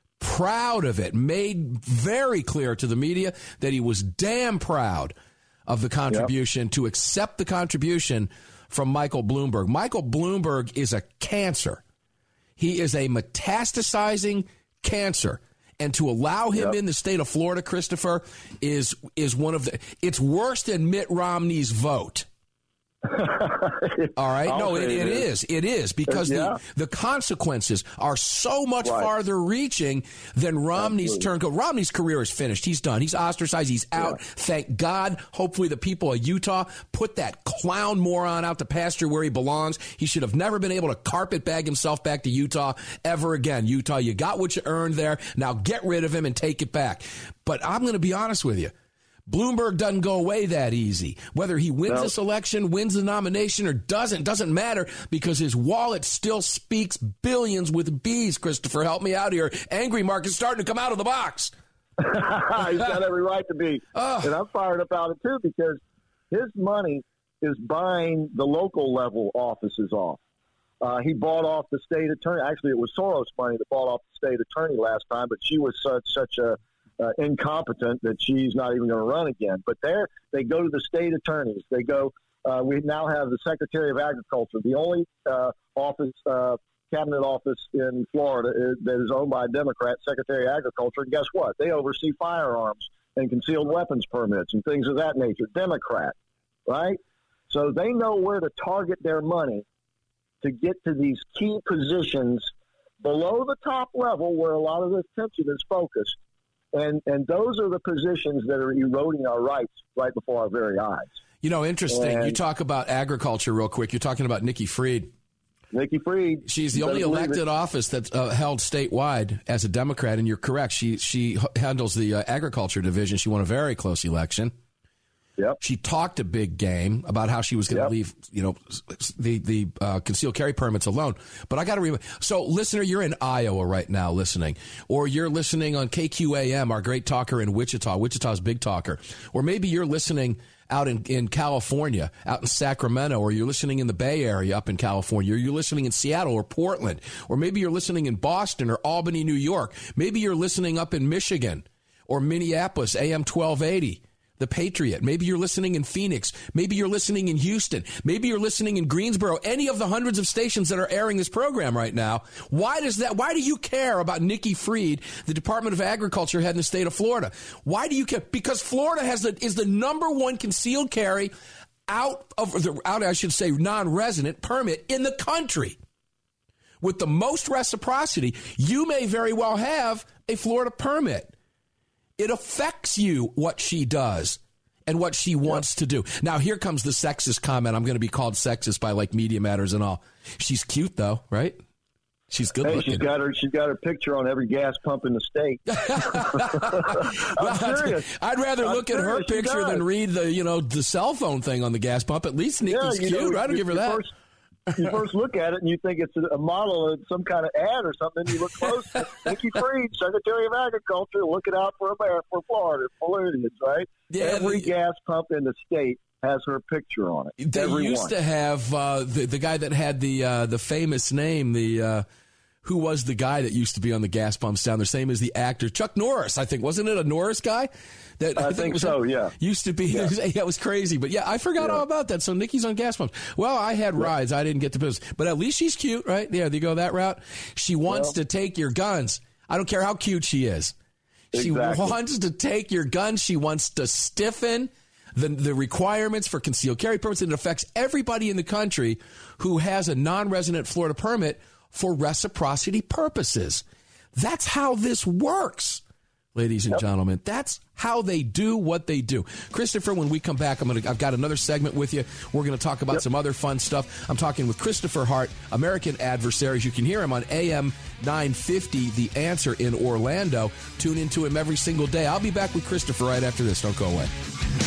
proud of it, made very clear to the media that he was damn proud of the contribution, yep. to accept the contribution from Michael Bloomberg. Michael Bloomberg is a cancer. He is a metastasizing cancer. And to allow him yep. in the state of Florida, Christopher, is is one of the – it's worse than Mitt Romney's vote. All right? No, it, it is. It is because yeah. the, the consequences are so much right. farther reaching than Romney's Absolutely. turn. Romney's career is finished. He's done. He's ostracized. He's out. Yeah. Thank God. Hopefully the people of Utah put that clown moron out to pasture where he belongs. He should have never been able to carpet bag himself back to Utah ever again. Utah, you got what you earned there. Now get rid of him and take it back. But I'm going to be honest with you. Bloomberg doesn't go away that easy. Whether he wins no. this election, wins the nomination, or doesn't, doesn't matter because his wallet still speaks billions with B's, Christopher. Help me out here. Angry Mark is starting to come out of the box. He's got every right to be. Oh. And I'm fired about it, too, because his money is buying the local level offices off. Uh, he bought off the state attorney. Actually, it was Soros money that bought off the state attorney last time, but she was such such a Uh, incompetent that she's not even going to run again. But there, they go to the state attorneys. They go. Uh, we now have the Secretary of Agriculture, the only uh, office, uh, cabinet office in Florida is, that is owned by a Democrat, Secretary of Agriculture. And guess what? They oversee firearms and concealed weapons permits and things of that nature. Democrat, right? So they know where to target their money to get to these key positions below the top level where a lot of the attention is focused. And and those are the positions that are eroding our rights right before our very eyes. You know, interesting. And you talk about agriculture real quick. You're talking about Nikki Fried. Nikki Fried. She's the only elected office that's uh, held statewide as a Democrat, and you're correct. She she handles the uh, agriculture division. She won a very close election. Yep. She talked a big game about how she was going to yep. leave, you know, the the uh, concealed carry permits alone. But I got to remember. So, listener, you're in Iowa right now listening, or you're listening on K Q A M, our great talker in Wichita, Wichita's big talker, or maybe you're listening out in, in California, out in Sacramento, or you're listening in the Bay Area up in California, or you're listening in Seattle or Portland, or maybe you're listening in Boston or Albany, New York. Maybe you're listening up in Michigan or Minneapolis, A M twelve eighty. The Patriot. Maybe you're listening in Phoenix. Maybe you're listening in Houston. Maybe you're listening in Greensboro. Any of the hundreds of stations that are airing this program right now. Why does that? Why do you care about Nikki Fried, the Department of Agriculture head in the state of Florida? Why do you care? Because Florida has the, is the number one concealed carry out of the out. I should say non-resident permit in the country. With the most reciprocity, you may very well have a Florida permit. It affects you what she does and what she wants yep. to do. Now, here comes the sexist comment. I'm going to be called sexist by, like, Media Matters and all. She's cute, though, right? She's good hey, looking. She's got her. She's got her picture on every gas pump in the state. I'm serious. I'd rather I'm look at her serious. picture than read the, you know, the cell phone thing on the gas pump. At least Nikki's yeah, cute. Know, I don't give her that. First, you first look at it and you think it's a model of some kind of ad or something. You look close. Nikki Fried, Secretary of Agriculture, looking out for America, for Florida, Floridians, right? Yeah, Every the, gas pump in the state has her picture on it. They Every used one. to have uh, the the guy that had the uh, the famous name, the uh, who was the guy that used to be on the gas pumps down there, same as the actor Chuck Norris, I think. Wasn't it a Norris guy? That, I, I think, think was so, a, yeah. Used to be. Yeah. That was crazy. But, yeah, I forgot yeah. all about that. So, Nikki's on gas pumps. Well, I had yeah. rides. I didn't get to business. But at least she's cute, right? Yeah, you go that route. She wants well, to take your guns. I don't care how cute she is. She exactly. wants to take your guns. She wants to stiffen the, the requirements for concealed carry permits. And it affects everybody in the country who has a non-resident Florida permit for reciprocity purposes. That's how this works. Ladies and yep. gentlemen, that's how they do what they do. Christopher, when we come back, I'm gonna, I've got another segment with you. We're going to talk about yep. some other fun stuff. I'm talking with Christopher Hart, American Adversaries. You can hear him on A M nine fifty, The Answer in Orlando. Tune into him every single day. I'll be back with Christopher right after this. Don't go away.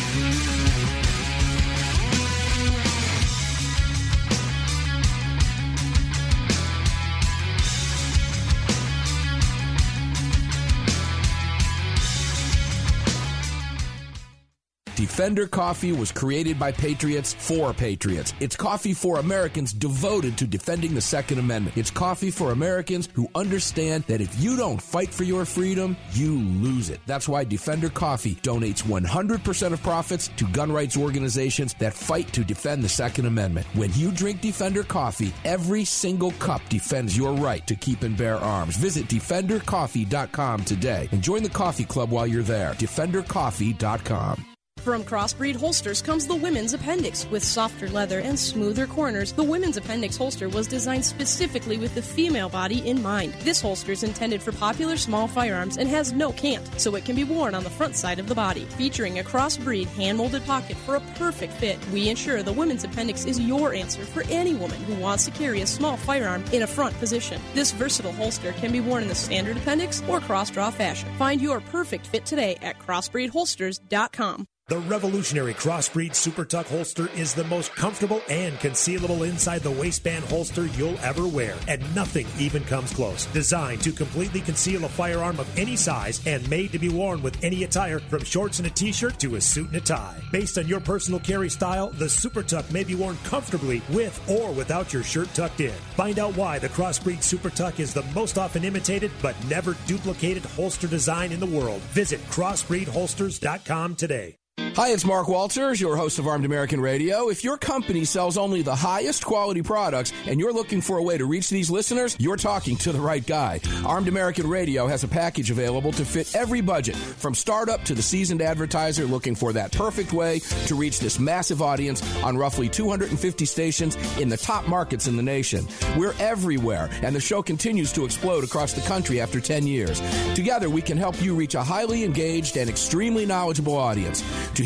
Defender Coffee was created by Patriots for Patriots. It's coffee for Americans devoted to defending the Second Amendment. It's coffee for Americans who understand that if you don't fight for your freedom, you lose it. That's why Defender Coffee donates one hundred percent of profits to gun rights organizations that fight to defend the Second Amendment. When you drink Defender Coffee, every single cup defends your right to keep and bear arms. Visit defender coffee dot com today and join the coffee club while you're there. defender coffee dot com. From Crossbreed Holsters comes the Women's Appendix. With softer leather and smoother corners, the Women's Appendix holster was designed specifically with the female body in mind. This holster is intended for popular small firearms and has no cant, so it can be worn on the front side of the body. Featuring a Crossbreed hand-molded pocket for a perfect fit, we ensure the Women's Appendix is your answer for any woman who wants to carry a small firearm in a front position. This versatile holster can be worn in the standard appendix or cross-draw fashion. Find your perfect fit today at crossbreed holsters dot com. The revolutionary Crossbreed Super Tuck holster is the most comfortable and concealable inside the waistband holster you'll ever wear, and nothing even comes close. Designed to completely conceal a firearm of any size and made to be worn with any attire, from shorts and a t-shirt to a suit and a tie. Based on your personal carry style, the Super Tuck may be worn comfortably with or without your shirt tucked in. Find out why the Crossbreed Super Tuck is the most often imitated but never duplicated holster design in the world. Visit crossbreed holsters dot com today. Hi, it's Mark Walters, your host of Armed American Radio. If your company sells only the highest quality products and you're looking for a way to reach these listeners, you're talking to the right guy. Armed American Radio has a package available to fit every budget, from startup to the seasoned advertiser looking for that perfect way to reach this massive audience on roughly two hundred fifty stations in the top markets in the nation. We're everywhere, and the show continues to explode across the country after ten years. Together, we can help you reach a highly engaged and extremely knowledgeable audience. To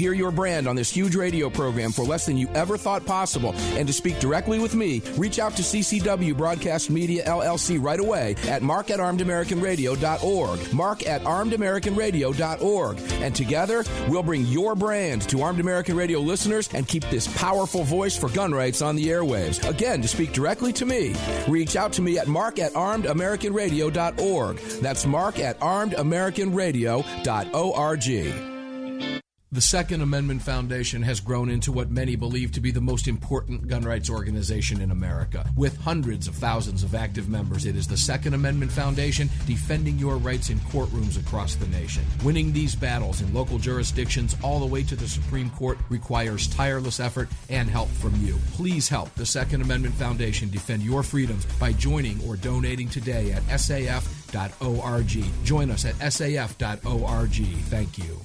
hear your brand on this huge radio program for less than you ever thought possible and to speak directly with me, reach out to C C W Broadcast Media, L L C right away at mark at armed american radio dot org. Mark at armed american radio dot org. And together, we'll bring your brand to Armed American Radio listeners and keep this powerful voice for gun rights on the airwaves. Again, to speak directly to me, reach out to me at mark at armed american radio dot org. That's mark at armed american radio dot org. The Second Amendment Foundation has grown into what many believe to be the most important gun rights organization in America. With hundreds of thousands of active members, it is the Second Amendment Foundation defending your rights in courtrooms across the nation. Winning these battles in local jurisdictions all the way to the Supreme Court requires tireless effort and help from you. Please help the Second Amendment Foundation defend your freedoms by joining or donating today at S A F dot org. Join us at S A F dot org. Thank you.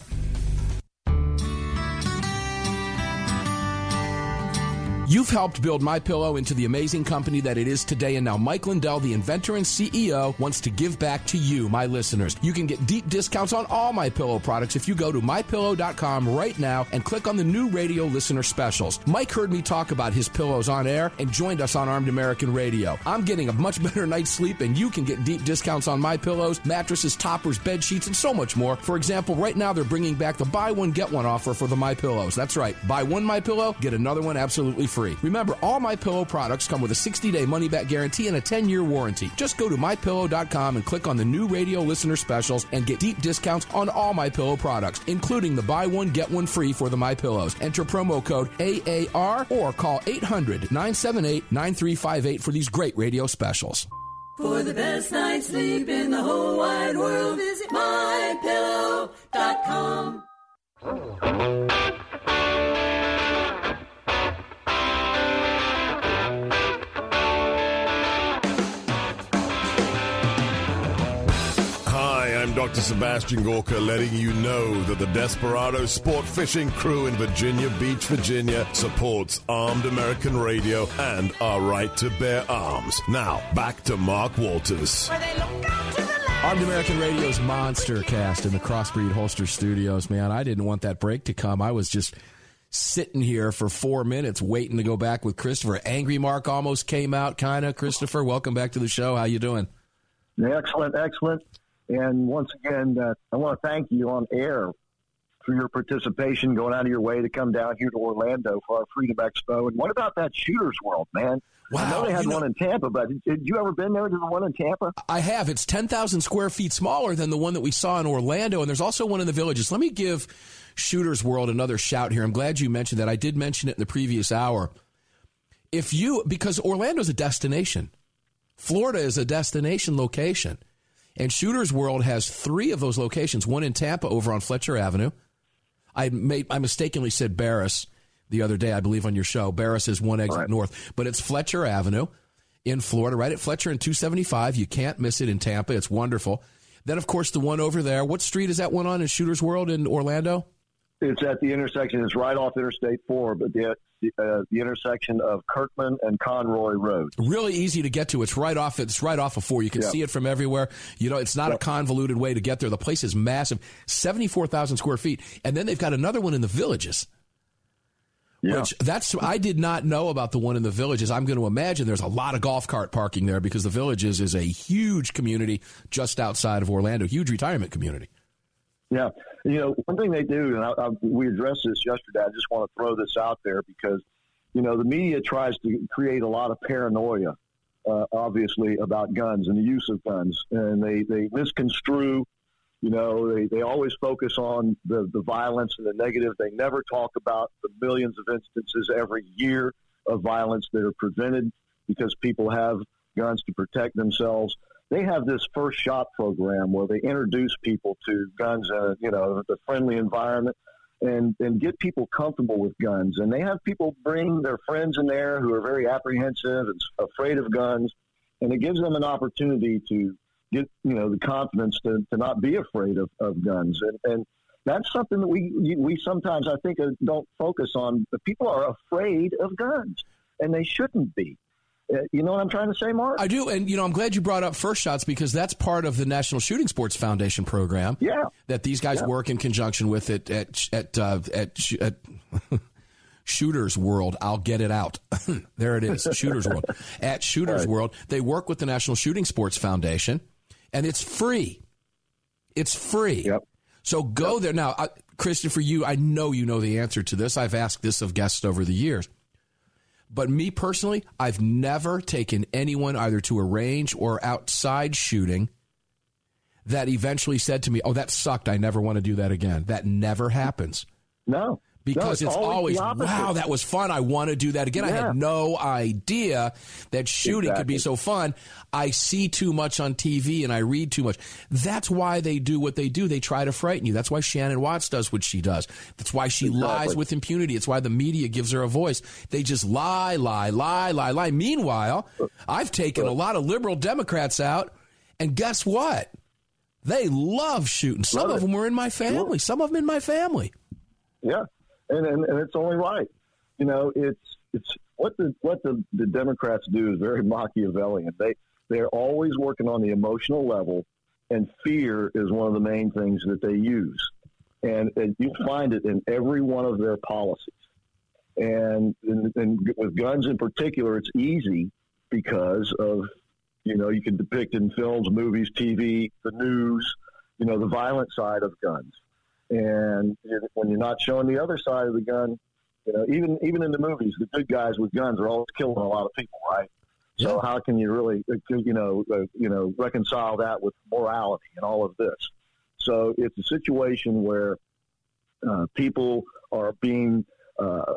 You've helped build MyPillow into the amazing company that it is today, and now Mike Lindell, the inventor and C E O, wants to give back to you, my listeners. You can get deep discounts on all MyPillow products if you go to my pillow dot com right now and click on the new radio listener specials. Mike heard me talk about his pillows on air and joined us on Armed American Radio. I'm getting a much better night's sleep, and you can get deep discounts on my pillows, mattresses, toppers, bed sheets, and so much more. For example, right now they're bringing back the buy one, get one offer for the MyPillows. That's right. Buy one MyPillow, get another one absolutely free. Remember, all MyPillow products come with a sixty-day money-back guarantee and a ten-year warranty. Just go to my pillow dot com and click on the new radio listener specials and get deep discounts on all MyPillow products, including the buy one, get one free for the MyPillows. Enter promo code A A R or call eight hundred, nine seven eight, nine three five eight for these great radio specials. For the best night's sleep in the whole wide world, visit my pillow dot com. I'm Doctor Sebastian Gorka, letting you know that the Desperado Sport Fishing Crew in Virginia Beach, Virginia supports Armed American Radio and our right to bear arms. Now, back to Mark Walters. Armed American Radio's Monster Cast in the Crossbreed Holster Studios. Man, I didn't want that break to come. I was just sitting here for four minutes waiting to go back with Christopher. Angry Mark almost came out, kind of. Christopher, welcome back to the show. How you doing? Excellent, excellent. And once again, uh, I want to thank you on air for your participation, going out of your way to come down here to Orlando for our Freedom Expo. And what about that Shooter's World, man? Wow. I know they had you one know, in Tampa, but did you ever been there to the one in Tampa? I have. It's ten thousand square feet smaller than the one that we saw in Orlando, and there's also one in the Villages. Let me give Shooter's World another shout here. I'm glad you mentioned that. I did mention it in the previous hour. If you, because Orlando's a destination. Florida is a destination location. And Shooter's World has three of those locations, one in Tampa over on Fletcher Avenue. I made I mistakenly said Barris the other day, I believe, on your show. Barris is one exit right north. But it's Fletcher Avenue in Florida, right at Fletcher and two seventy-five. You can't miss it in Tampa. It's wonderful. Then, of course, the one over there. What street is that one on in Shooter's World in Orlando? It's at the intersection. It's right off Interstate four, but the uh, the intersection of Kirkman and Conroy Road. Really easy to get to. It's right off. It's right off of four. You can yep. see it from everywhere. You know, it's not yep. a convoluted way to get there. The place is massive, seventy-four thousand square feet, and then they've got another one in the Villages. Yeah. Which that's I did not know about the one in the Villages. I'm going to imagine there's a lot of golf cart parking there because the Villages is a huge community just outside of Orlando, huge retirement community. Yeah. You know, one thing they do, and I, I, we addressed this yesterday, I just want to throw this out there because, you know, the media tries to create a lot of paranoia, uh, obviously, about guns and the use of guns. And they, they misconstrue, you know, they, they always focus on the, the violence and the negative. They never talk about the millions of instances every year of violence that are prevented because people have guns to protect themselves. They have this first shot program where they introduce people to guns in a, you know, the friendly environment and, and get people comfortable with guns. And they have people bring their friends in there who are very apprehensive and afraid of guns. And it gives them an opportunity to get, you know, the confidence to, to not be afraid of, of guns. And, and that's something that we, we sometimes, I think, don't focus on. But people are afraid of guns, and they shouldn't be. You know what I'm trying to say, Mark? I do, and you know, I'm glad you brought up First Shots because that's part of the National Shooting Sports Foundation program. Yeah, that these guys yeah. work in conjunction with it at at uh, at, at Shooters World. I'll get it out. There it is, Shooters World. At Shooters right. World, they work with the National Shooting Sports Foundation, and it's free. It's free. Yep. So go yep. there now, uh, Christopher. You, I know you know the answer to this. I've asked this of guests over the years. But me personally, I've never taken anyone either to a range or outside shooting that eventually said to me, oh, that sucked. I never want to do that again. That never happens. No. Because no, it's, it's always, always wow, that was fun. I want to do that again. Yeah. I had no idea that shooting exactly. could be so fun. I see too much on T V and I read too much. That's why they do what they do. They try to frighten you. That's why Shannon Watts does what she does. That's why she exactly. lies with impunity. It's why the media gives her a voice. They just lie, lie, lie, lie, lie. Meanwhile, I've taken a lot of liberal Democrats out, and guess what? They love shooting. Some love of it. them were in my family. Some of them in my family. Yeah. And, and and it's only right. You know, it's it's what the what the, the Democrats do is very Machiavellian. They they're always working on the emotional level, and fear is one of the main things that they use. And, and you find it in every one of their policies. And, and and with guns in particular, it's easy because of, you know, you can depict in films, movies, T V, the news, you know, the violent side of guns. And when you're not showing the other side of the gun, you know, even even in the movies, the good guys with guns are always killing a lot of people, right? Yeah. So how can you really, you know, uh, you know, reconcile that with morality and all of this? So it's a situation where uh, people are being uh,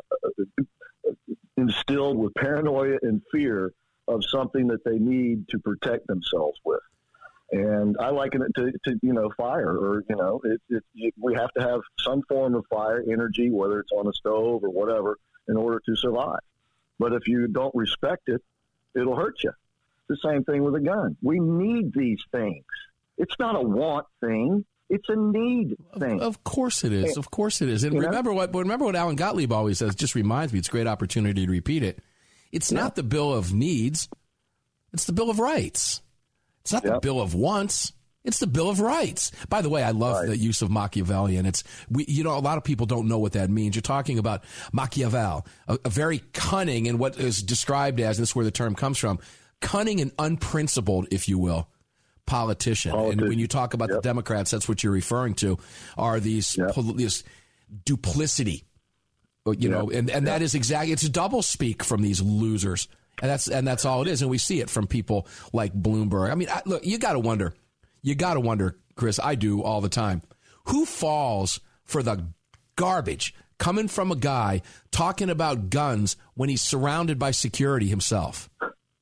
instilled with paranoia and fear of something that they need to protect themselves with. And I liken it to, to you know, fire, or, you know, it, it, it, we have to have some form of fire energy, whether it's on a stove or whatever, in order to survive. But if you don't respect it, it'll hurt you. It's the same thing with a gun. We need these things. It's not a want thing. It's a need thing. Of, of course it is. Of course it is. And you remember know? what remember what Alan Gottlieb always says, just reminds me, it's a great opportunity to repeat it. It's yeah. not the Bill of Needs. It's the Bill of Rights. It's not yep. the Bill of Wants. It's the Bill of Rights. By the way, I love right. the use of Machiavellian. It's we, you know, a lot of people don't know what that means. You're talking about Machiavel, a, a very cunning and what is described as, and this is where the term comes from, cunning and unprincipled, if you will, politician. politician. And when you talk about yep. the Democrats, that's what you're referring to, are these yep. pol- this duplicity, you yep. know, and, and yep. that is exactly, it's double speak from these losers. And that's and that's all it is, and we see it from people like Bloomberg. I mean, I, look, you got to wonder, you got to wonder, Chris. I do all the time. Who falls for the garbage coming from a guy talking about guns when he's surrounded by security himself?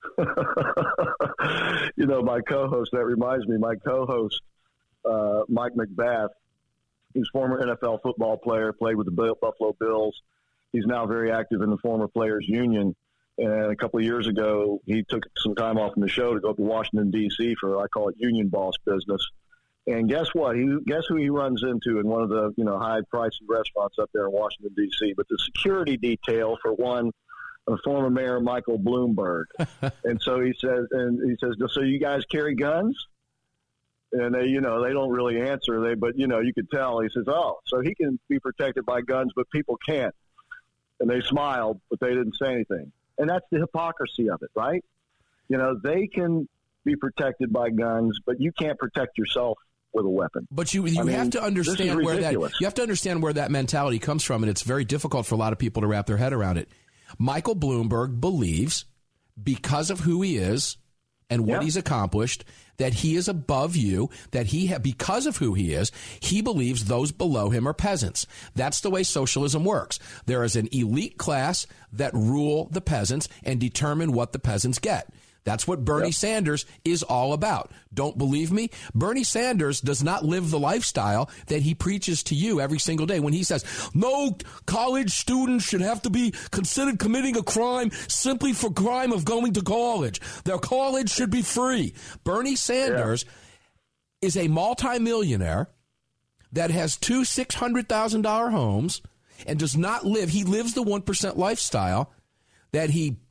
You know, my co-host. That reminds me, my co-host, uh, Mike McBath. He's a former N F L football player, played with the Buffalo Bills. He's now very active in the Former Players Union. And a couple of years ago, he took some time off from the show to go up to Washington, D C for, I call it, union boss business. And guess what? He guess who he runs into in one of the, you know, high-priced restaurants up there in Washington, D C? But the security detail for one, uh, former Mayor Michael Bloomberg. And so he says, and he says, so you guys carry guns? And they, you know, they don't really answer. They, but you know, you could tell. He says, oh, so he can be protected by guns, but people can't. And they smiled, but they didn't say anything. And that's the hypocrisy of it, right? You know, they can be protected by guns, but you can't protect yourself with a weapon. But you you I mean, have to understand where that you have to understand where that mentality comes from, and it's very difficult for a lot of people to wrap their head around it. Michael Bloomberg believes, because of who he is and what yeah. he's accomplished, that he is above you, that he ha- because of who he is, he believes those below him are peasants. That's the way socialism works. There is an elite class that rule the peasants and determine what the peasants get. That's what Bernie yep. Sanders is all about. Don't believe me? Bernie Sanders does not live the lifestyle that he preaches to you every single day when he says, no college students should have to be considered committing a crime simply for crime of going to college. Their college should be free. Bernie Sanders yeah. is a multimillionaire that has two six hundred thousand dollars homes and does not live. He lives the one percent lifestyle that he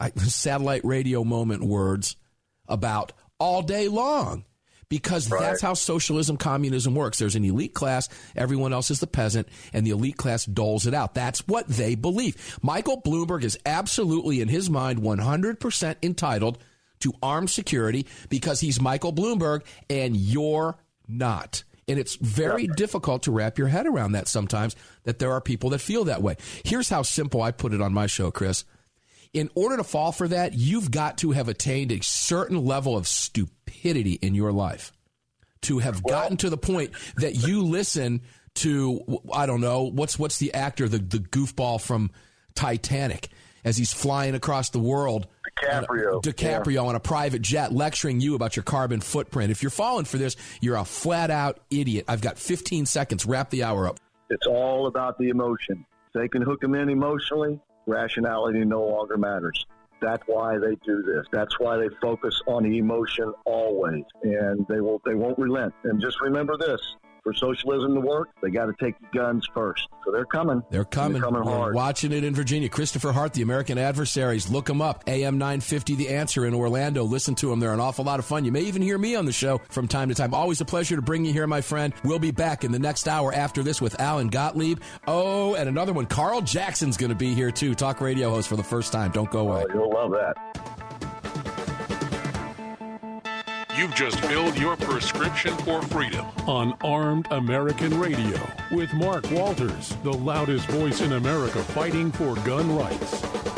I, satellite radio moment words about all day long. Because right. that's how socialism, communism works. There's an elite class, everyone else is the peasant, and the elite class doles it out. That's what they believe. Michael Bloomberg is absolutely, in his mind, one hundred percent entitled to armed security because he's Michael Bloomberg and you're not. And it's very yeah. difficult to wrap your head around that sometimes, that there are people that feel that way. Here's how simple I put it on my show, Chris. In order to fall for that, you've got to have attained a certain level of stupidity in your life to have well, gotten to the point that you listen to, I don't know, what's what's the actor, the, the goofball from Titanic, as he's flying across the world. DiCaprio. On a, DiCaprio yeah. on a private jet lecturing you about your carbon footprint. If you're falling for this, you're a flat-out idiot. I've got fifteen seconds. Wrap the hour up. It's all about the emotion. If they can hook them in emotionally, rationality no longer matters. That's why they do this. That's why they focus on the emotion always, and they will they won't relent. And just remember this: for socialism to work, they got to take the guns first. So they're coming. They're coming. They're coming We're hard. Watching it in Virginia. Christopher Hart, The American Adversaries. Look them up. A M nine fifty, The Answer in Orlando. Listen to them. They're an awful lot of fun. You may even hear me on the show from time to time. Always a pleasure to bring you here, my friend. We'll be back in the next hour after this with Alan Gottlieb. Oh, and another one. Carl Jackson's going to be here, too. Talk radio host for the first time. Don't go away. Oh, you'll love that. You've just filled your prescription for freedom on Armed American Radio with Mark Walters, the loudest voice in America fighting for gun rights.